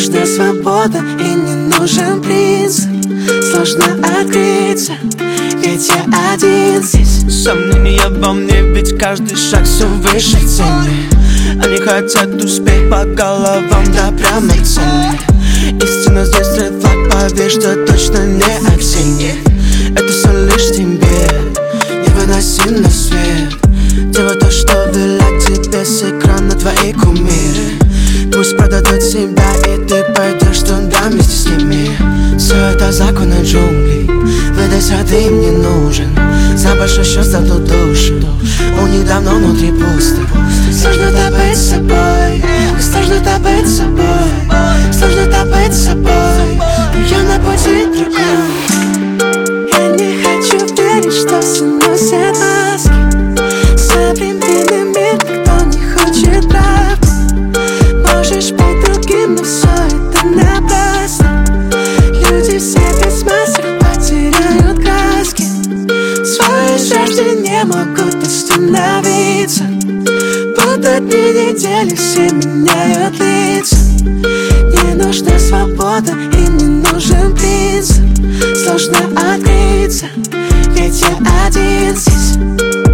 нужна свобода и не нужен принц. Сложно открыться, ведь я один здесь. Сомнения во мне, ведь каждый шаг все выше в цене. Они хотят успеть по головам, да прямо к цели. Истина здесь стрит флаг, поверь, что точно не осенний. Это все лишь тебе, невыносим свет. Делай то, что велят тебе с экрана твои кумиры. Пусть продадут себя, и ты пойдешь туда вместе с ними. Все это законы джунглей, выдайся, ты им не нужен. За большой счет за ту душу, у них давно внутри пусто. Сложно-то быть собой, сложно-то быть собой, сложно-то быть собой. Я на пути другом. Я не хочу верить, что все носят маски. Современный мир, никто не хочет правды. Можешь быть другим, но все это напрасно. Люди все без масок потеряют краски. Свои жажды не могут остановиться. Будто дни, недели, все меняют лица. Не нужна свобода и не нужен принц. Сложно открыться, ведь я один здесь.